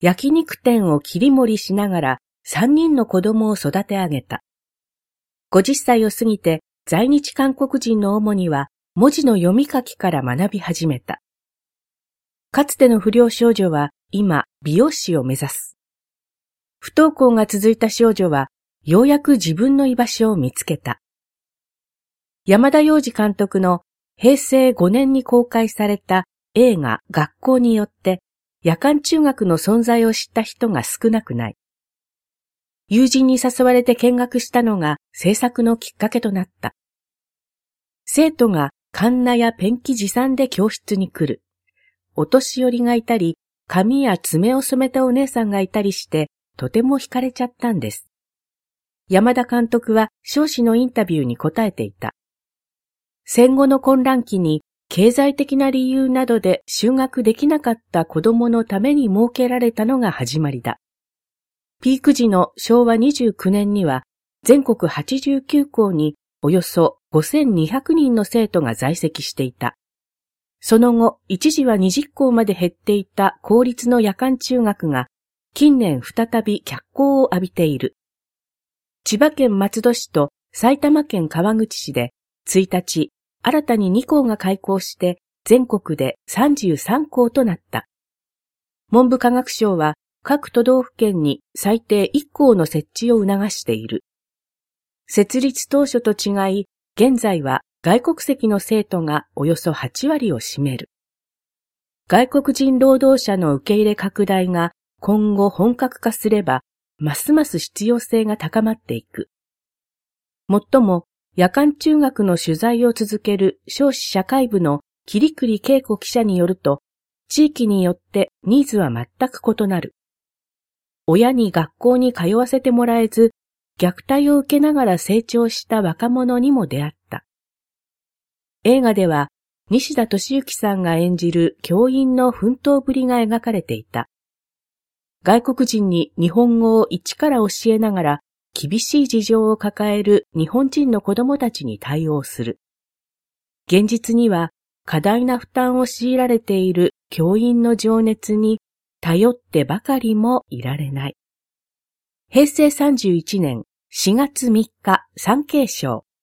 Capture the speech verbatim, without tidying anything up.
焼肉店を切り盛りしながら三人の子供を育て上げた。ごじゅっさいを過ぎて在日韓国人の主には文字の読み書きから学び始めた。かつての不良少女は今美容師を目指す。不登校が続いた少女はようやく自分の居場所を見つけた。山田洋次監督のへいせいごねんに公開された映画学校によって夜間中学の存在を知った人が少なくない。友人に誘われて見学したのが制作のきっかけとなった。生徒がカンナやペンキ持参で教室に来る。お年寄りがいたり、髪や爪を染めたお姉さんがいたりして、とても惹かれちゃったんです。山田監督は少子のインタビューに答えていた。戦後の混乱期に経済的な理由などで就学できなかった子供のために設けられたのが始まりだ。ピーク時のしょうわにじゅうきゅうねんには全国はちじゅうきゅうこうにおよそごせんにひゃくにんの生徒が在籍していた。その後、一時はにじゅっこうまで減っていた公立の夜間中学が近年再び脚光を浴びている。千葉県松戸市と埼玉県川口市でいちにち新たににこうが開校して全国でさんじゅうさんこうとなった。文部科学省は各都道府県に最低いっこうの設置を促している。設立当初と違い、現在は外国籍の生徒がおよそはちわりを占める。外国人労働者の受け入れ拡大が今後本格化すれば、ますます必要性が高まっていく。もっとも、夜間中学の取材を続ける少子社会部の桐栗恵子記者によると、地域によってニーズは全く異なる。親に学校に通わせてもらえず、虐待を受けながら成長した若者にも出会った。映画では、西田敏行さんが演じる教員の奮闘ぶりが描かれていた。外国人に日本語を一から教えながら、厳しい事情を抱える日本人の子供たちに対応する。現実には、過大な負担を強いられている教員の情熱に頼ってばかりもいられない。へいせいさんじゅういちねんしがつみっか産経省